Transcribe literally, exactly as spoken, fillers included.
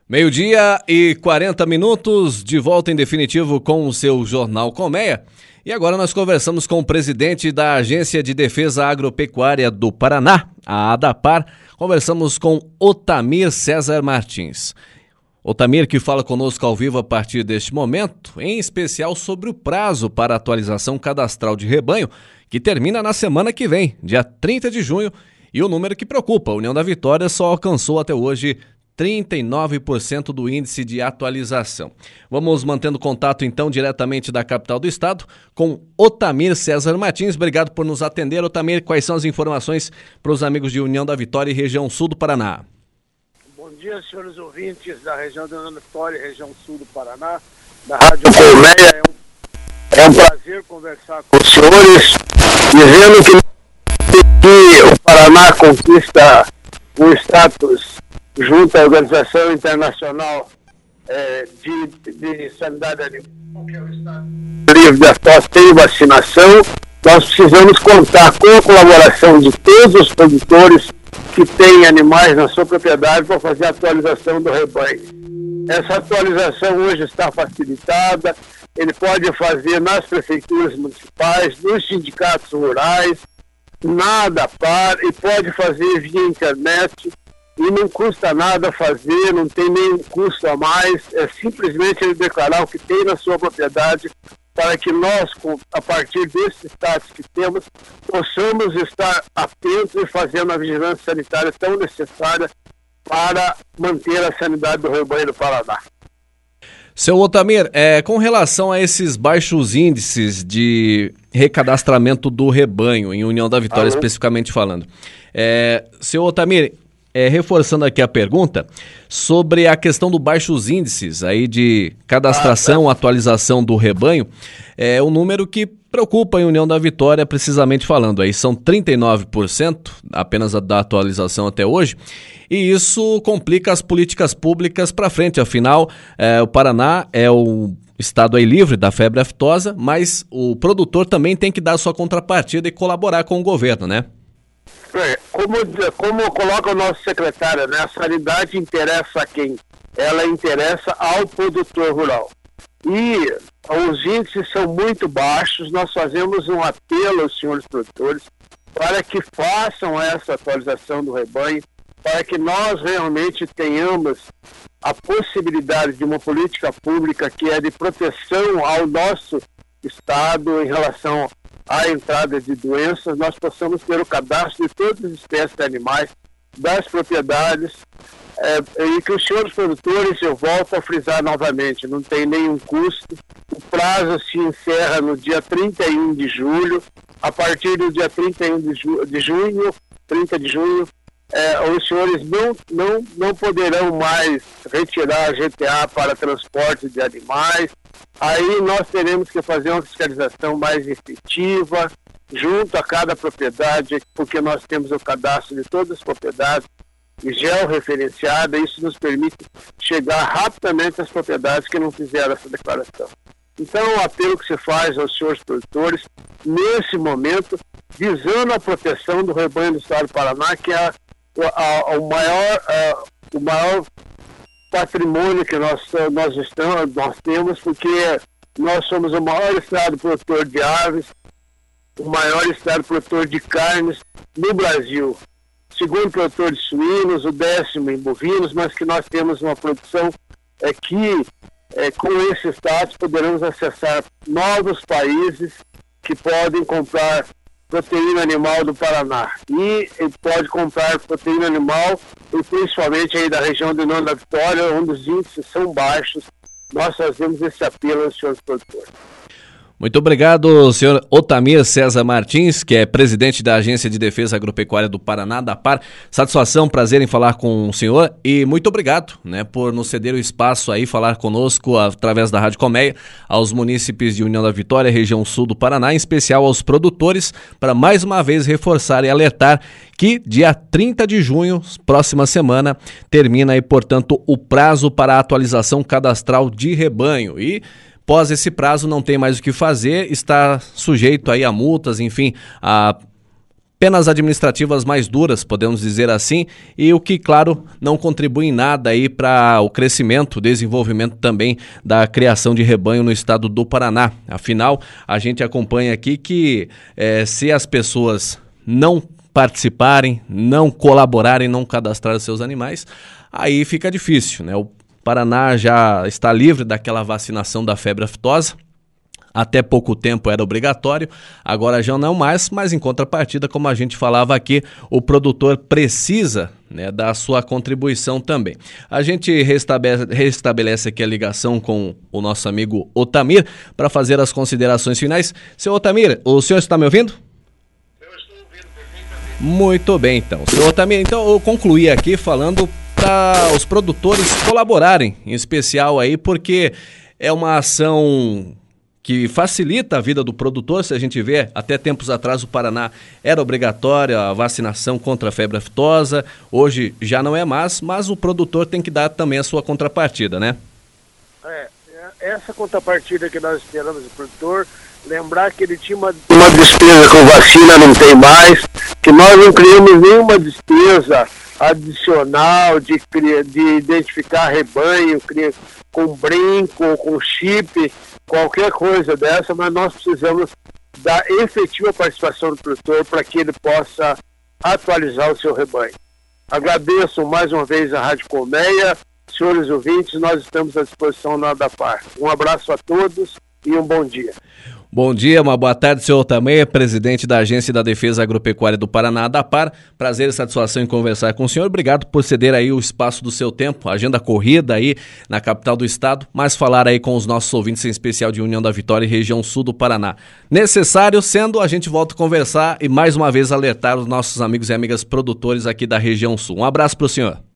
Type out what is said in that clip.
Meio-dia e quarenta minutos, de volta em definitivo com o seu Jornal Colmeia. E agora nós conversamos com o presidente da Agência de Defesa Agropecuária do Paraná, a ADAPAR. Conversamos com Otamir César Martins. Otamir, que fala conosco ao vivo a partir deste momento, em especial sobre o prazo para atualização cadastral de rebanho, que termina na semana que vem, dia trinta de junho, e o número que preocupa, a União da Vitória só alcançou até hoje trinta e nove por cento do índice de atualização. Vamos mantendo contato então diretamente da capital do estado com Otamir César Martins. Obrigado por nos atender, Otamir. Quais são as informações para os amigos de União da Vitória e região sul do Paraná? Bom dia, senhores ouvintes da região da União da Vitória e região sul do Paraná, da Rádio Colmeia. É um, é um prazer conversar com os senhores, dizendo que, que o Paraná conquista um status junto à Organização Internacional é, de, de Sanidade Animal, que é o Estado livre de aftosa, tem vacinação. Nós precisamos contar com a colaboração de todos os produtores que têm animais na sua propriedade para fazer a atualização do rebanho. Essa atualização hoje está facilitada, ele pode fazer nas prefeituras municipais, nos sindicatos rurais, na ADAPAR, e pode fazer via internet. E não custa nada fazer, não tem nenhum custo a mais, é simplesmente ele declarar o que tem na sua propriedade para que nós, a partir desse status que temos, possamos estar atentos e fazendo a vigilância sanitária tão necessária para manter a sanidade do rebanho do Paraná. Seu Otamir, é, com relação a esses baixos índices de recadastramento do rebanho, em União da Vitória, Alô? especificamente falando, é, seu Otamir, É, reforçando aqui a pergunta sobre a questão dos baixos índices aí de cadastração, ah, tá. atualização do rebanho, é um número que preocupa a União da Vitória, precisamente falando. Aí são trinta e nove por cento apenas da atualização até hoje, e isso complica as políticas públicas para frente. Afinal, é, o Paraná é o estado aí livre da febre aftosa, mas o produtor também tem que dar sua contrapartida e colaborar com o governo, né? Como, como coloca o nosso secretário, né? A sanidade interessa a quem? Ela interessa ao produtor rural. E os índices são muito baixos, nós fazemos um apelo aos senhores produtores para que façam essa atualização do rebanho, para que nós realmente tenhamos a possibilidade de uma política pública que é de proteção ao nosso estado em relação à entrada de doenças, nós possamos ter o cadastro de todas as espécies de animais das propriedades, é, e que os senhores produtores, eu volto a frisar novamente, não tem nenhum custo. O prazo se encerra no dia trinta e um de julho. A partir do dia trinta e um de, ju- de junho, trinta de junho, é, os senhores não, não, não poderão mais retirar a G T A para transporte de animais. Aí nós teremos que fazer uma fiscalização mais efetiva junto a cada propriedade, porque nós temos o cadastro de todas as propriedades georreferenciada. Isso nos permite chegar rapidamente às propriedades que não fizeram essa declaração. Então, o apelo que se faz aos senhores produtores, nesse momento, visando a proteção do rebanho do estado do Paraná, que é a, a, a, o, maior, a, o maior patrimônio que nós, nós, estamos, nós temos, porque nós somos o maior estado produtor de aves, o maior estado produtor de carnes no Brasil. Segundo produtor de suínos, o décimo em bovinos, mas que nós temos uma produção é, que, é, com esse status, poderemos acessar novos países que podem comprar proteína animal do Paraná. E ele pode comprar proteína animal, e principalmente aí da região de União da Vitória, onde os índices são baixos. Nós fazemos esse apelo aos senhores produtores. Muito obrigado, senhor Otamir César Martins, que é presidente da Agência de Defesa Agropecuária do Paraná, ADAPAR. Satisfação, prazer em falar com o senhor e muito obrigado, né, por nos ceder o espaço aí, falar conosco através da Rádio Colmeia, aos munícipes de União da Vitória, região sul do Paraná, em especial aos produtores, para mais uma vez reforçar e alertar que dia trinta de junho, próxima semana, termina aí, portanto, o prazo para a atualização cadastral de rebanho. E após esse prazo não tem mais o que fazer, está sujeito aí a multas, enfim, a penas administrativas mais duras, podemos dizer assim, e o que, claro, não contribui em nada aí para o crescimento, o desenvolvimento também da criação de rebanho no estado do Paraná. Afinal, a gente acompanha aqui que eh, se as pessoas não participarem, não colaborarem, não cadastrarem seus animais, aí fica difícil, né? O Paraná já está livre daquela vacinação da febre aftosa. Até pouco tempo era obrigatório, agora já não mais, mas em contrapartida, como a gente falava aqui, o produtor precisa, né, da sua contribuição também. A gente restabelece, restabelece aqui a ligação com o nosso amigo Otamir para fazer as considerações finais. Seu Otamir, o senhor está me ouvindo? Eu estou ouvindo perfeitamente. Muito bem, então. Seu Otamir, então eu concluí aqui falando para os produtores colaborarem, em especial aí, porque é uma ação que facilita a vida do produtor. Se a gente vê, até tempos atrás o Paraná era obrigatória a vacinação contra a febre aftosa, hoje já não é mais, mas o produtor tem que dar também a sua contrapartida, né? É, essa contrapartida que nós esperamos do produtor, lembrar que ele tinha uma, uma despesa com vacina, não tem mais, que nós não criamos nenhuma despesa adicional de, de identificar rebanho com brinco, com chip, qualquer coisa dessa, mas nós precisamos da efetiva participação do produtor para que ele possa atualizar o seu rebanho. Agradeço mais uma vez a Rádio Colmeia, senhores ouvintes, nós estamos à disposição na ADAPAR. Um abraço a todos e um bom dia. Bom dia, uma boa tarde, senhor Otamir, presidente da Agência da Defesa Agropecuária do Paraná, ADAPAR. Prazer e satisfação em conversar com o senhor. Obrigado por ceder aí o espaço do seu tempo, agenda corrida aí na capital do estado, mas falar aí com os nossos ouvintes, em especial de União da Vitória e região sul do Paraná. Necessário sendo, a gente volta a conversar e mais uma vez alertar os nossos amigos e amigas produtores aqui da região sul. Um abraço para o senhor.